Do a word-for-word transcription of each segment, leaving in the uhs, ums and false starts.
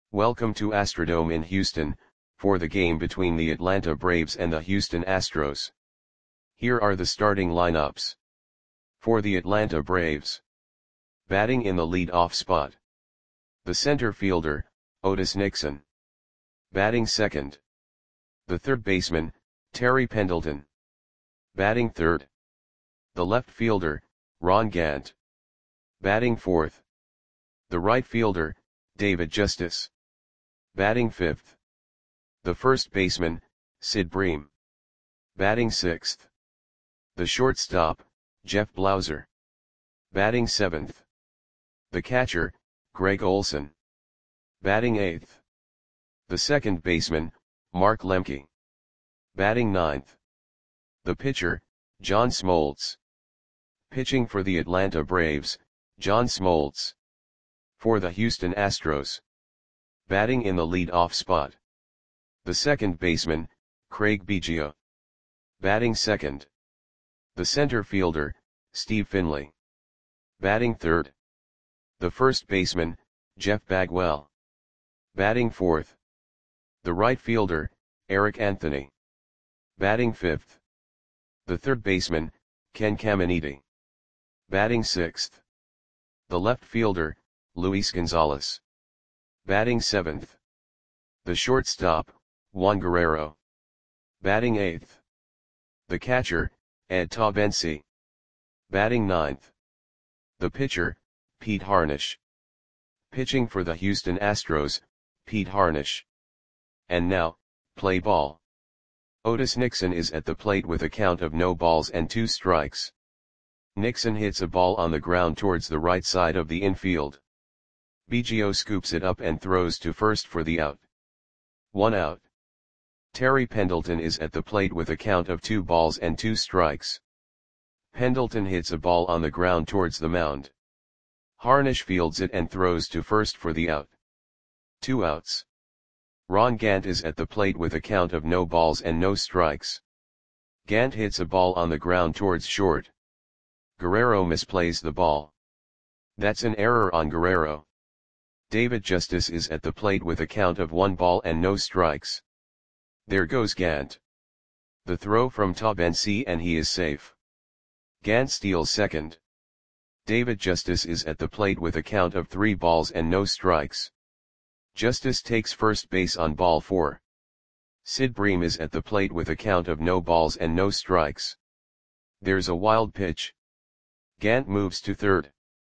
Welcome to Astrodome in Houston, for the game between the Atlanta Braves and the Houston Astros. Here are the starting lineups. For the Atlanta Braves. Batting in the lead-off spot. The center fielder, Otis Nixon. Batting second. The third baseman, Terry Pendleton. Batting third. The left fielder, Ron Gant. Batting fourth. The right fielder, David Justice. Batting fifth. The first baseman, Sid Bream. Batting sixth. The shortstop, Jeff Blauser. Batting seventh. The catcher, Greg Olson. Batting eighth. The second baseman, Mark Lemke. Batting ninth. The pitcher, John Smoltz. Pitching for the Atlanta Braves, John Smoltz. For the Houston Astros. Batting in the lead-off spot. The second baseman, Craig Biggio. Batting second. The center fielder, Steve Finley. Batting third. The first baseman, Jeff Bagwell. Batting fourth. The right fielder, Eric Anthony. Batting fifth. The third baseman, Ken Caminiti. Batting sixth. The left fielder, Luis Gonzalez. Batting seventh. The shortstop, Juan Guerrero. Batting eighth. The catcher, Ed Taubensee. Batting ninth. The pitcher, Pete Harnisch. Pitching for the Houston Astros, Pete Harnisch. And now, play ball. Otis Nixon is at the plate with a count of no balls and two strikes. Nixon hits a ball on the ground towards the right side of the infield. Biggio scoops it up and throws to first for the out. One out. Terry Pendleton is at the plate with a count of two balls and two strikes. Pendleton hits a ball on the ground towards the mound. Harnisch fields it and throws to first for the out. Two outs. Ron Gant is at the plate with a count of no balls and no strikes. Gant hits a ball on the ground towards short. Guerrero misplays the ball. That's an error on Guerrero. David Justice is at the plate with a count of one ball and no strikes. There goes Gant. The throw from Taubensee and he is safe. Gant steals second. David Justice is at the plate with a count of three balls and no strikes. Justice takes first base on ball four. Sid Bream is at the plate with a count of no balls and no strikes. There's a wild pitch. Gant moves to third.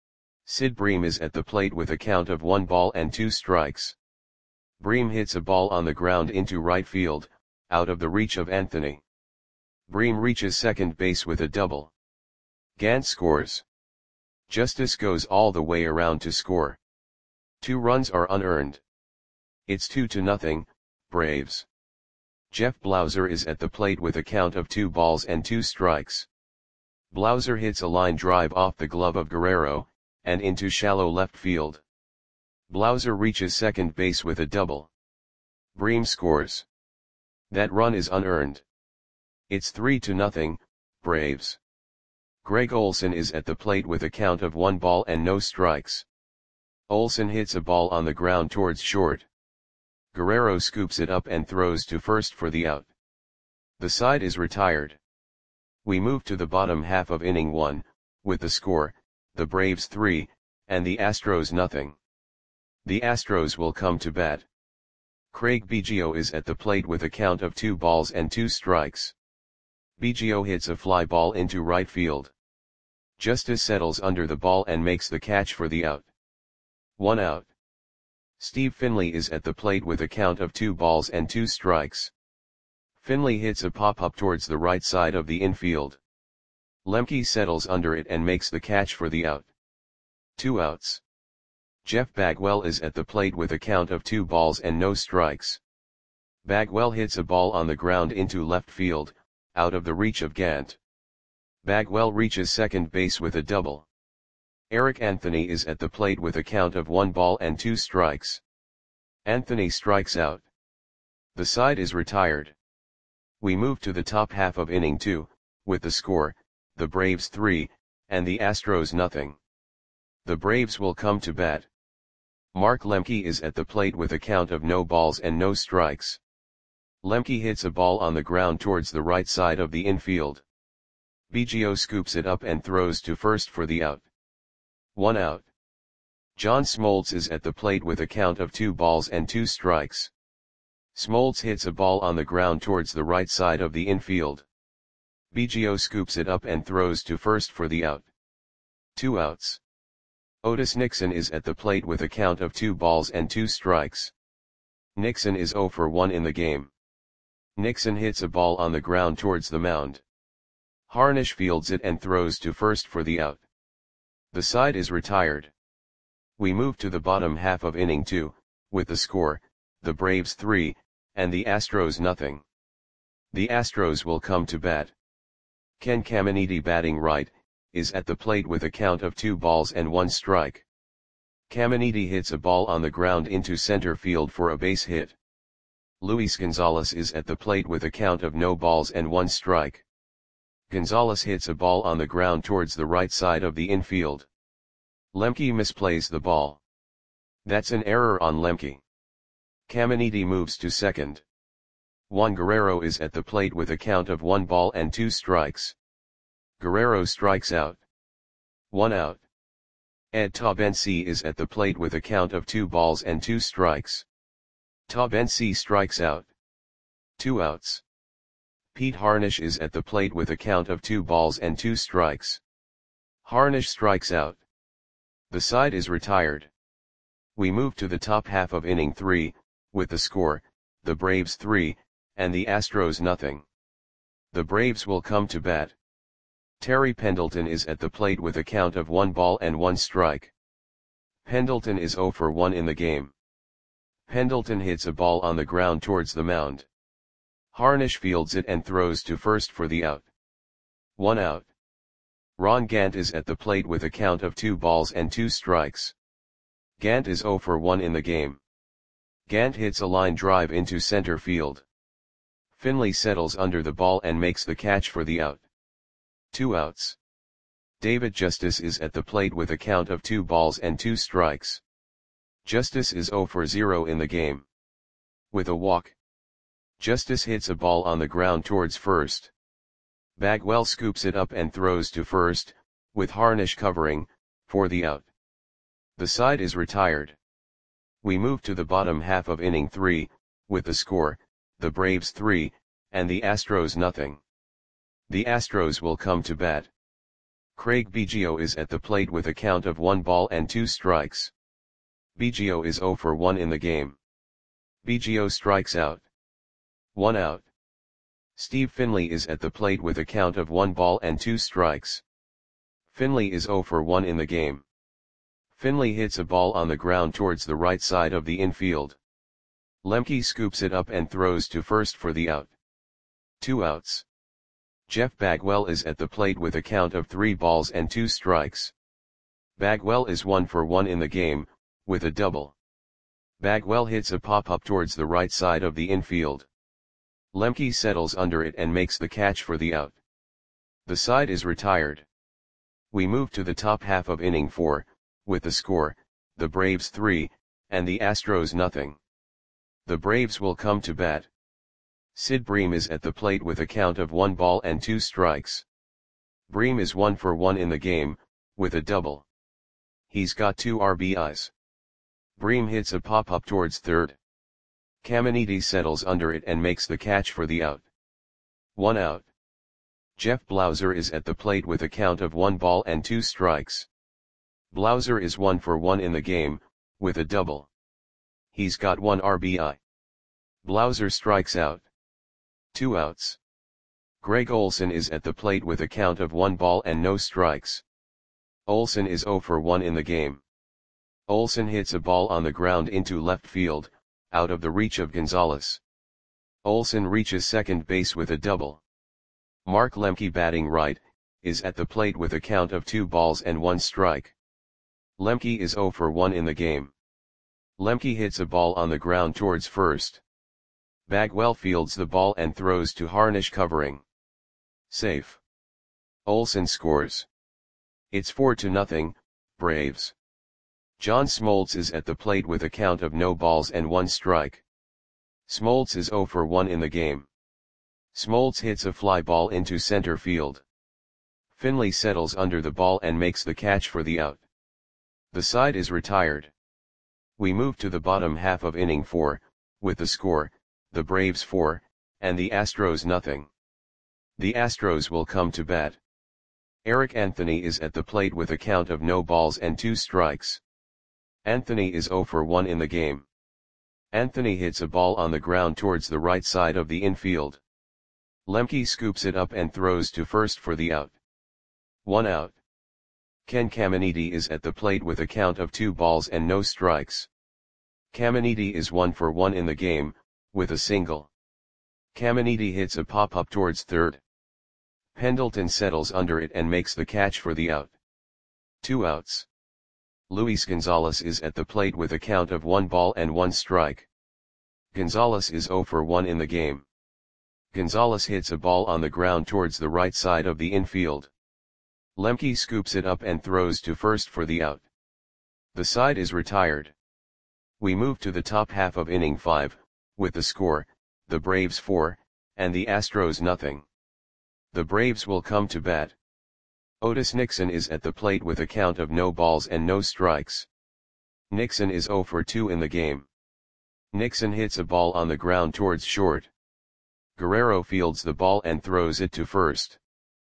Sid Bream is at the plate with a count of one ball and two strikes. Bream hits a ball on the ground into right field, out of the reach of Anthony. Bream reaches second base with a double. Gant scores. Justice goes all the way around to score. Two runs are unearned. It's two to nothing, Braves. Jeff Blauser is at the plate with a count of two balls and two strikes. Blauser hits a line drive off the glove of Guerrero, and into shallow left field. Blauser reaches second base with a double. Bream scores. That run is unearned. It's three to nothing, Braves. Greg Olson is at the plate with a count of one ball and no strikes. Olson hits a ball on the ground towards short. Guerrero scoops it up and throws to first for the out. The side is retired. We move to the bottom half of inning one, with the score, the Braves three, and the Astros nothing. The Astros will come to bat. Craig Biggio is at the plate with a count of two balls and two strikes. Biggio hits a fly ball into right field. Justice settles under the ball and makes the catch for the out. One out. Steve Finley is at the plate with a count of two balls and two strikes. Finley hits a pop-up towards the right side of the infield. Lemke settles under it and makes the catch for the out. Two outs. Jeff Bagwell is at the plate with a count of two balls and no strikes. Bagwell hits a ball on the ground into left field, out of the reach of Gant. Bagwell reaches second base with a double. Eric Anthony is at the plate with a count of one ball and two strikes. Anthony strikes out. The side is retired. We move to the top half of inning two, with the score, the Braves three, and the Astros nothing. The Braves will come to bat. Mark Lemke is at the plate with a count of no balls and no strikes. Lemke hits a ball on the ground towards the right side of the infield. Biggio scoops it up and throws to first for the out. One out. John Smoltz is at the plate with a count of two balls and two strikes. Smoltz hits a ball on the ground towards the right side of the infield. Biggio scoops it up and throws to first for the out. Two outs. Otis Nixon is at the plate with a count of two balls and two strikes. Nixon is zero for one in the game. Nixon hits a ball on the ground towards the mound. Harnish fields it and throws to first for the out. The side is retired. We move to the bottom half of inning two, with the score, the Braves three, and the Astros nothing. The Astros will come to bat. Ken Caminiti, batting right, is at the plate with a count of two balls and one strike. Caminiti hits a ball on the ground into center field for a base hit. Luis Gonzalez is at the plate with a count of no balls and one strike. Gonzalez hits a ball on the ground towards the right side of the infield. Lemke misplays the ball. That's an error on Lemke. Caminiti moves to second. Juan Guerrero is at the plate with a count of one ball and two strikes. Guerrero strikes out. One out. Ed Taubensee is at the plate with a count of two balls and two strikes. Taubensee strikes out. Two outs. Pete Harnish is at the plate with a count of two balls and two strikes. Harnish strikes out. The side is retired. We move to the top half of inning three, with the score, the Braves three, and the Astros nothing. The Braves will come to bat. Terry Pendleton is at the plate with a count of one ball and one strike. Pendleton is zero for one in the game. Pendleton hits a ball on the ground towards the mound. Harnish fields it and throws to first for the out. One out. Ron Gant is at the plate with a count of two balls and two strikes. Gant is zero for one in the game. Gant hits a line drive into center field. Finley settles under the ball and makes the catch for the out. Two outs. David Justice is at the plate with a count of two balls and two strikes. Justice is zero for zero in the game. With a walk. Justice hits a ball on the ground towards first. Bagwell scoops it up and throws to first, with Harnish covering, for the out. The side is retired. We move to the bottom half of inning three, with the score, the Braves three, and the Astros nothing. The Astros will come to bat. Craig Biggio is at the plate with a count of one ball and two strikes. Biggio is zero for one in the game. Biggio strikes out. One out. Steve Finley is at the plate with a count of one ball and two strikes. Finley is zero for one in the game. Finley hits a ball on the ground towards the right side of the infield. Lemke scoops it up and throws to first for the out. Two outs. Jeff Bagwell is at the plate with a count of three balls and two strikes. Bagwell is one for one in the game, with a double. Bagwell hits a pop-up towards the right side of the infield. Lemke settles under it and makes the catch for the out. The side is retired. We move to the top half of inning four, with the score, the Braves three, and the Astros nothing. The Braves will come to bat. Sid Bream is at the plate with a count of one ball and two strikes. Bream is one for one in the game, with a double. He's got two R B Is. Bream hits a pop-up towards third. Caminiti settles under it and makes the catch for the out. One out. Jeff Blauser is at the plate with a count of one ball and two strikes. Blauser is one for one in the game, with a double. He's got one R B I. Blauser strikes out. Two outs. Greg Olson is at the plate with a count of one ball and no strikes. Olson is zero for one in the game. Olson hits a ball on the ground into left field, out of the reach of Gonzalez. Olson reaches second base with a double. Mark Lemke, batting right, is at the plate with a count of two balls and one strike. Lemke is zero for one in the game. Lemke hits a ball on the ground towards first. Bagwell fields the ball and throws to Harnish covering. Safe. Olson scores. It's four to nothing, Braves. John Smoltz is at the plate with a count of no balls and one strike. Smoltz is zero for one in the game. Smoltz hits a fly ball into center field. Finley settles under the ball and makes the catch for the out. The side is retired. We move to the bottom half of inning four, with the score, the Braves four, and the Astros nothing. The Astros will come to bat. Eric Anthony is at the plate with a count of no balls and two strikes. Anthony is zero for one in the game. Anthony hits a ball on the ground towards the right side of the infield. Lemke scoops it up and throws to first for the out. One out. Ken Caminiti is at the plate with a count of two balls and no strikes. Caminiti is one for one in the game, with a single. Caminiti hits a pop-up towards third. Pendleton settles under it and makes the catch for the out. Two outs. Luis Gonzalez is at the plate with a count of one ball and one strike. Gonzalez is zero for one in the game. Gonzalez hits a ball on the ground towards the right side of the infield. Lemke scoops it up and throws to first for the out. The side is retired. We move to the top half of inning five, with the score, the Braves four, and the Astros nothing. The Braves will come to bat. Otis Nixon is at the plate with a count of no balls and no strikes. Nixon is zero for two in the game. Nixon hits a ball on the ground towards short. Guerrero fields the ball and throws it to first.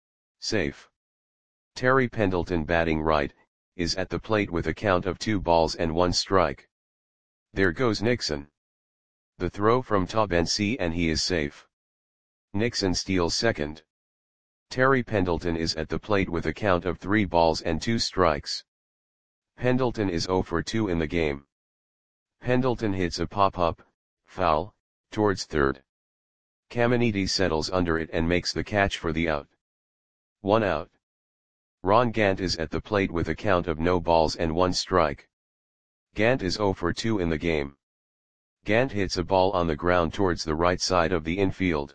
Safe. Terry Pendleton, batting right, is at the plate with a count of two balls and one strike. There goes Nixon. The throw from Taubensee and he is safe. Nixon steals second. Terry Pendleton is at the plate with a count of three balls and two strikes. Pendleton is zero for two in the game. Pendleton hits a pop-up, foul, towards third. Caminiti settles under it and makes the catch for the out. One out. Ron Gant is at the plate with a count of no balls and one strike. Gant is zero for two in the game. Gant hits a ball on the ground towards the right side of the infield.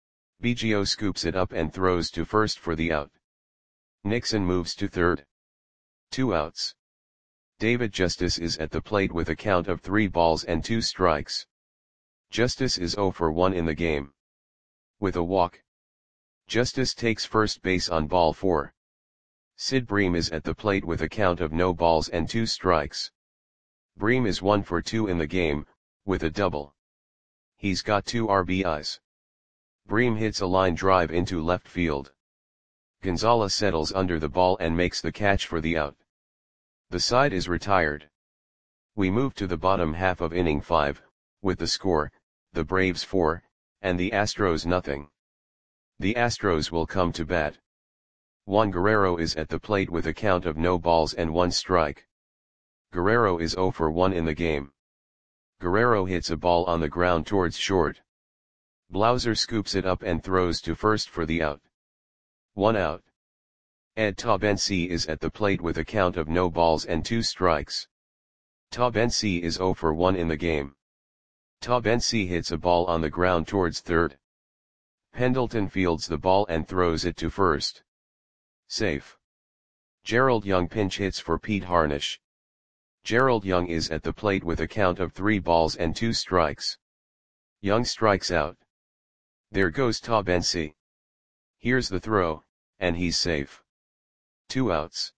Biggio scoops it up and throws to first for the out. Nixon moves to third. Two outs. David Justice is at the plate with a count of three balls and two strikes. Justice is zero for one in the game. With a walk. Justice takes first base on ball four. Sid Bream is at the plate with a count of no balls and two strikes. Bream is one for two in the game, with a double. He's got two R B Is. Bream hits a line drive into left field. Gonzalez settles under the ball and makes the catch for the out. The side is retired. We move to the bottom half of inning five, with the score, the Braves four, and the Astros nothing. The Astros will come to bat. Juan Guerrero is at the plate with a count of no balls and one strike. Guerrero is zero for one in the game. Guerrero hits a ball on the ground towards short. Blauser scoops it up and throws to first for the out. One out. Ed Taubensee is at the plate with a count of no balls and two strikes. Taubensee is zero for one in the game. Taubensee hits a ball on the ground towards third. Pendleton fields the ball and throws it to first. Safe. Gerald Young pinch hits for Pete Harnisch. Gerald Young is at the plate with a count of three balls and two strikes. Young strikes out. There goes Taubensee. Here's the throw, and he's safe. Two outs.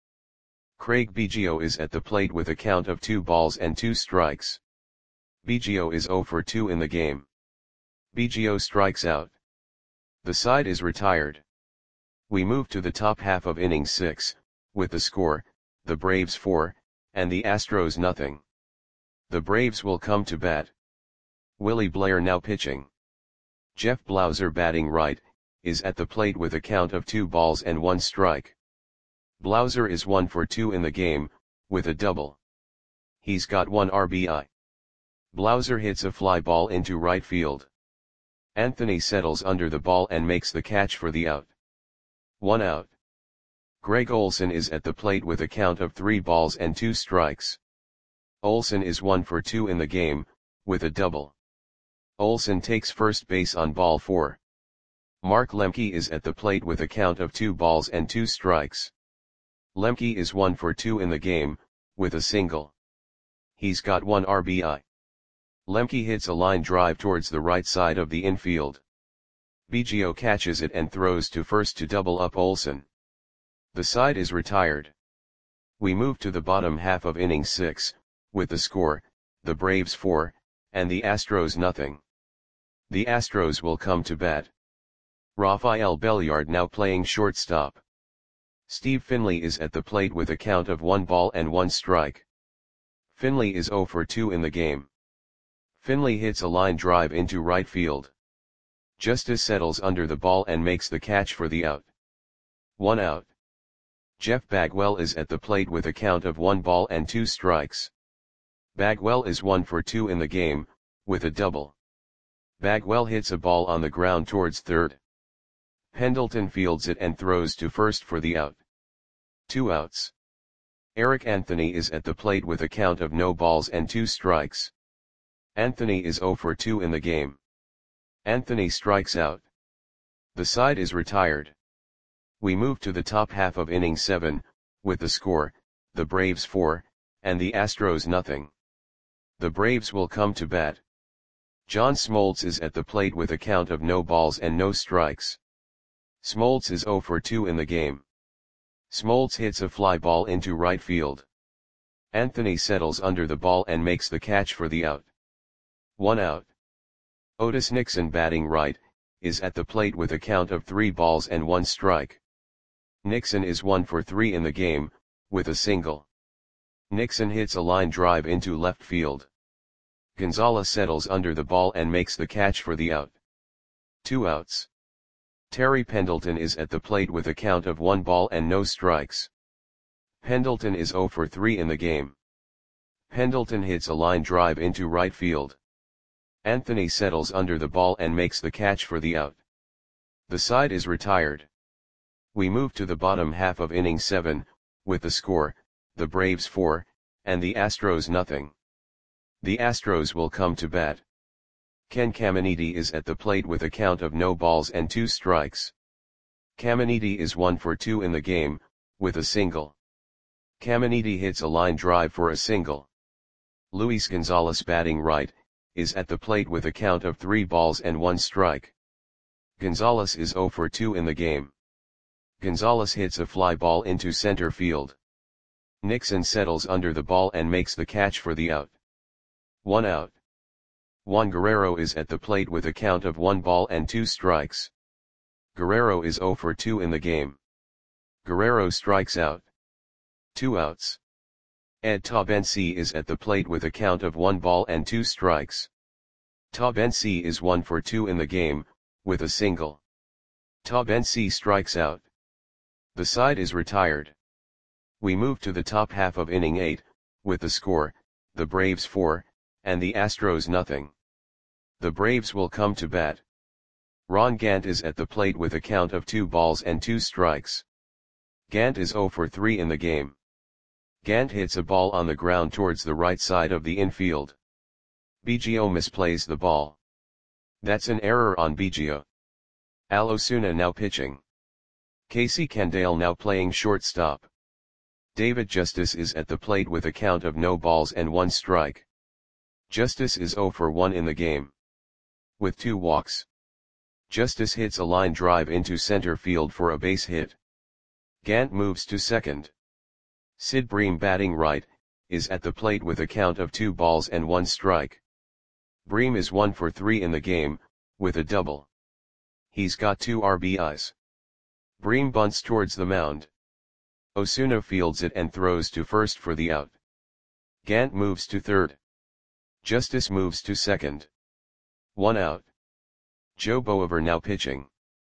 Craig Biggio is at the plate with a count of two balls and two strikes. Biggio is zero for two in the game. Biggio strikes out. The side is retired. We move to the top half of inning six, with the score, the Braves four, and the Astros nothing. The Braves will come to bat. Willie Blair now pitching. Jeff Blauser, batting right, is at the plate with a count of two balls and one strike. Blauser is one for two in the game, with a double. He's got one R B I. Blauser hits a fly ball into right field. Anthony settles under the ball and makes the catch for the out. One out. Greg Olson is at the plate with a count of three balls and two strikes. Olson is one for two in the game, with a double. Olson takes first base on ball four. Mark Lemke is at the plate with a count of two balls and two strikes. Lemke is one for two in the game, with a single. He's got one R B I. Lemke hits a line drive towards the right side of the infield. Biggio catches it and throws to first to double up Olsen. The side is retired. We move to the bottom half of inning six, with the score, the Braves four, and the Astros nothing. The Astros will come to bat. Rafael Belliard now playing shortstop. Steve Finley is at the plate with a count of one ball and one strike. Finley is zero for two in the game. Finley hits a line drive into right field. Justice settles under the ball and makes the catch for the out. One out. Jeff Bagwell is at the plate with a count of one ball and two strikes. Bagwell is one for two in the game, with a double. Bagwell hits a ball on the ground towards third. Pendleton fields it and throws to first for the out. Two outs. Eric Anthony is at the plate with a count of no balls and two strikes. Anthony is zero for two in the game. Anthony strikes out. The side is retired. We move to the top half of inning seven, with the score, the Braves four, and the Astros nothing. The Braves will come to bat. John Smoltz is at the plate with a count of no balls and no strikes. Smoltz is zero for two in the game. Smoltz hits a fly ball into right field. Anthony settles under the ball and makes the catch for the out. One out. Otis Nixon batting right, is at the plate with a count of three balls and one strike. Nixon is one for three in the game, with a single. Nixon hits a line drive into left field. Gonzalez settles under the ball and makes the catch for the out. Two outs. Terry Pendleton is at the plate with a count of one ball and no strikes. Pendleton is zero for three in the game. Pendleton hits a line drive into right field. Anthony settles under the ball and makes the catch for the out. The side is retired. We move to the bottom half of inning seven, with the score, the Braves four, and the Astros nothing. The Astros will come to bat. Ken Caminiti is at the plate with a count of no balls and two strikes. Caminiti is one for two in the game, with a single. Caminiti hits a line drive for a single. Luis Gonzalez batting right, is at the plate with a count of three balls and one strike. Gonzalez is zero for two in the game. Gonzalez hits a fly ball into center field. Nixon settles under the ball and makes the catch for the out. One out. Juan Guerrero is at the plate with a count of one ball and two strikes. Guerrero is zero for two in the game. Guerrero strikes out. Two outs. Ed Taubensee is at the plate with a count of one ball and two strikes. Taubensee is one for two in the game, with a single. Taubensee strikes out. The side is retired. We move to the top half of inning eight, with the score, the Braves four, and the Astros nothing. The Braves will come to bat. Ron Gant is at the plate with a count of two balls and two strikes. Gant is zero for three in the game. Gant hits a ball on the ground towards the right side of the infield. Biggio misplays the ball. That's an error on Biggio. Al Osuna now pitching. Casey Candale now playing shortstop. David Justice is at the plate with a count of no balls and one strike. Justice is zero for one in the game. With two walks. Justice hits a line drive into center field for a base hit. Gant moves to second. Sid Bream batting right, is at the plate with a count of two balls and one strike. Bream is one for three in the game, with a double. He's got two R B Is. Bream bunts towards the mound. Osuna fields it and throws to first for the out. Gant moves to third. Justice moves to second. One out. Joe Boever now pitching.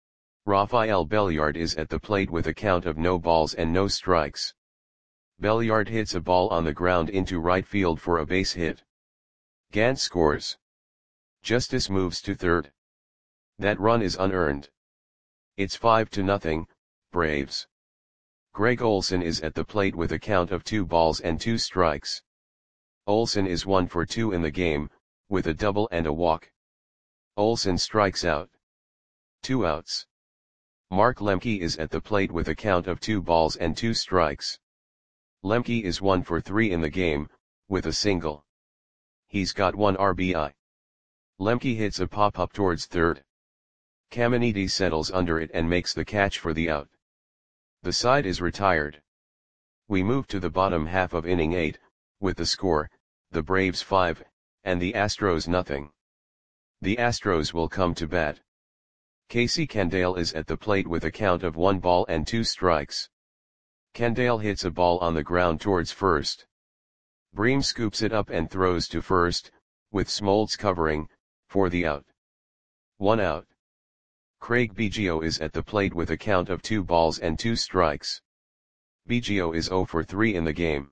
Rafael Belliard is at the plate with a count of no balls and no strikes. Belliard hits a ball on the ground into right field for a base hit. Gant scores. Justice moves to third. That run is unearned. It's five to nothing, Braves. Greg Olson is at the plate with a count of two balls and two strikes. Olson is one for two in the game, with a double and a walk. Olson strikes out. Two outs. Mark Lemke is at the plate with a count of two balls and two strikes. Lemke is one for three in the game, with a single. He's got one R B I. Lemke hits a pop-up towards third. Caminiti settles under it and makes the catch for the out. The side is retired. We move to the bottom half of inning eight, with the score, the Braves five, and the Astros nothing. The Astros will come to bat. Casey Candale is at the plate with a count of one ball and two strikes. Candale hits a ball on the ground towards first. Bream scoops it up and throws to first, with Smoltz covering, for the out. One out. Craig Biggio is at the plate with a count of two balls and two strikes. Biggio is zero for three in the game.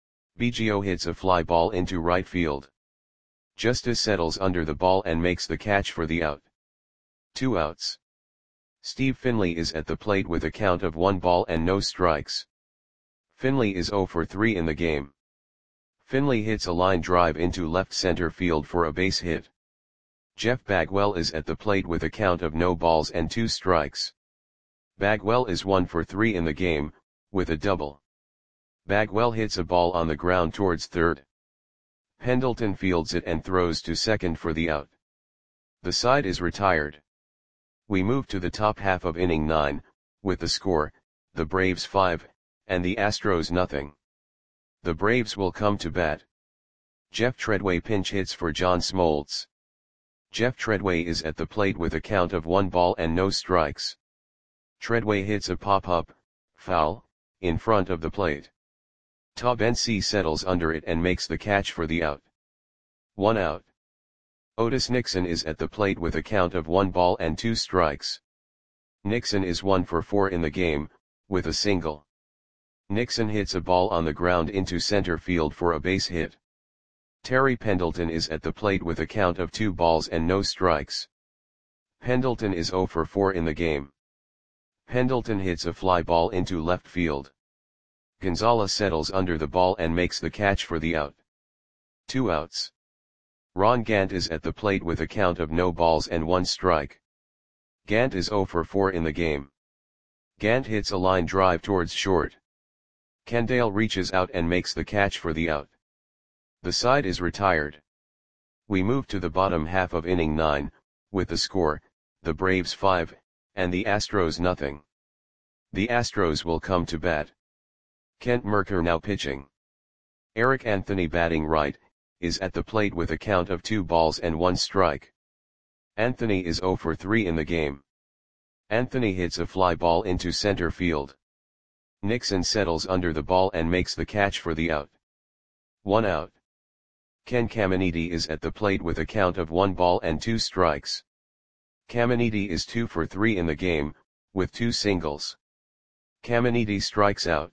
Biggio hits a fly ball into right field. Justice settles under the ball and makes the catch for the out. Two outs. Steve Finley is at the plate with a count of one ball and no strikes. Finley is zero for three in the game. Finley hits a line drive into left center field for a base hit. Jeff Bagwell is at the plate with a count of no balls and two strikes. Bagwell is one for three in the game, with a double. Bagwell hits a ball on the ground towards third. Pendleton fields it and throws to second for the out. The side is retired. We move to the top half of inning nine, with the score, the Braves five, and the Astros nothing. The Braves will come to bat. Jeff Treadway pinch hits for John Smoltz. Jeff Treadway is at the plate with a count of one ball and no strikes. Treadway hits a pop-up, foul, in front of the plate. Taubensee settles under it and makes the catch for the out. One out. Otis Nixon is at the plate with a count of one ball and two strikes. Nixon is one for four in the game, with a single. Nixon hits a ball on the ground into center field for a base hit. Terry Pendleton is at the plate with a count of two balls and no strikes. Pendleton is zero for four in the game. Pendleton hits a fly ball into left field. Gonzalez settles under the ball and makes the catch for the out. Two outs. Ron Gant is at the plate with a count of no balls and one strike. Gant is zero for four in the game. Gant hits a line drive towards short. Candale reaches out and makes the catch for the out. The side is retired. We move to the bottom half of inning nine, with the score, the Braves five, and the Astros nothing. The Astros will come to bat. Kent Mercker now pitching. Eric Anthony batting right, is at the plate with a count of two balls and one strike. Anthony is zero for three in the game. Anthony hits a fly ball into center field. Nixon settles under the ball and makes the catch for the out. One out. Ken Caminiti is at the plate with a count of one ball and two strikes. Caminiti is two for three in the game, with two singles. Caminiti strikes out.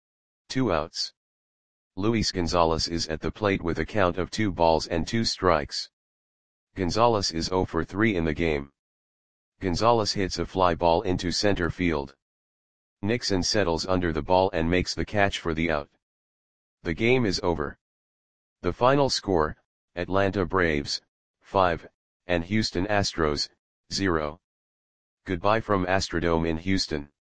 Two outs. Luis Gonzalez is at the plate with a count of two balls and two strikes. Gonzalez is zero for three in the game. Gonzalez hits a fly ball into center field. Nixon settles under the ball and makes the catch for the out. The game is over. The final score, Atlanta Braves, five, and Houston Astros, zero. Goodbye from Astrodome in Houston.